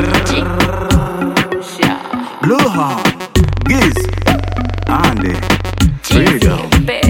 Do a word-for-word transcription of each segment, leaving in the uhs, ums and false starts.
Blue Heart, Giz, Andy, Freedom.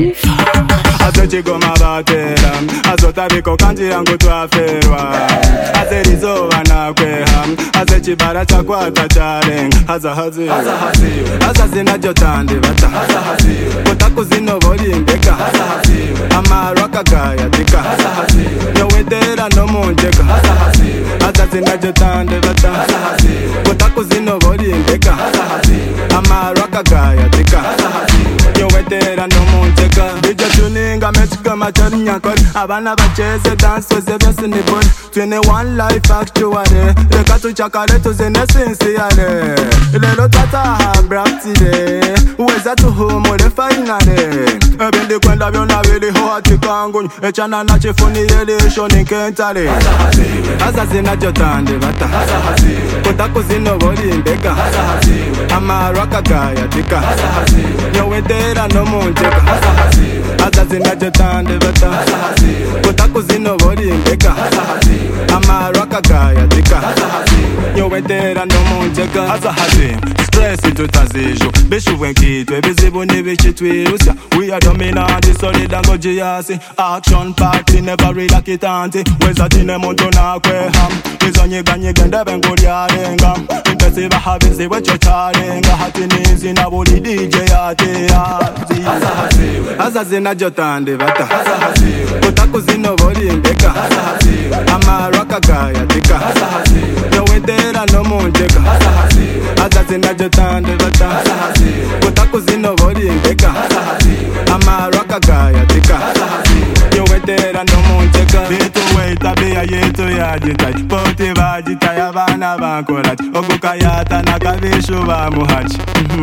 Azo chigo mabatera, azo tabiko kanji yangu twaferwa. Aze rizoba nakweha, aze chibara chakwata charenga. Haza hazi, haza hazi, haza zinajo tande bata. Haza hazi, kotaku zino boli mbeka. Haza hazi, amarwa kagaya tika. Haza hazi, nyowedera no munjeka. Haza hazi, haza zinajo tande bata. Haza hazi, kotaku zino boli mbeka. Haza hazi, amarwa kagaya tika. Haza hazi, nyowedera no munjeka. Bija tuninga mechika machari nyakori. Abana bacheze dance weze vyose ni body. twenty-one life actually. Reka tuchakale tuzene sincere. Lelo tata habraptide. Uweza tuhumule finale. Ebindi kwenda vyona vili hoati kangunyu. Echana na chifuni yeli shoni kentale. Haza zina jotande bata. Kotaku zino boli mbeka. Amarwa kagaya tika. Nyowedera no munjeka. Haza zina jotande bata. Kotaku zino boli mbeka. Amarwa kagaya tika. Nyowedera no munjeka. Haza hazi stress tutazijo. Bishu wenkitwe bizibu nibichitwirusia. We are dominant, solid and gojiyasi. Action party never relax it anti. Weza tine muntu na kweham. Izo nyiga nyiga ndebe nguri arenga. Intesiva habizi wecho charenga. Hati nizi na buli D J ati azi. Haza zina jotande bata. Kotaku zino boli mbeka. Amarwa kagaya tika. Nyowedera no munjeka. Haza zina jotande bata. Kotaku zino boli mbeka. Amarwa kagaya tika. Nyowedera no munjeka. Bitu weita biya yetu ya jitai. Poti vajita ya vana vankorati. Ogukayata na kabishu va muhachi.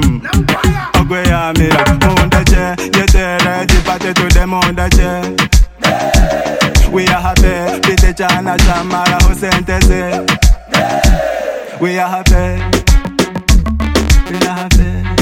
Ogwe ya mira mundache. Yetere jipate to the mundache. We are happy. Bite chana shamara hosentese. We are happy. We are happy.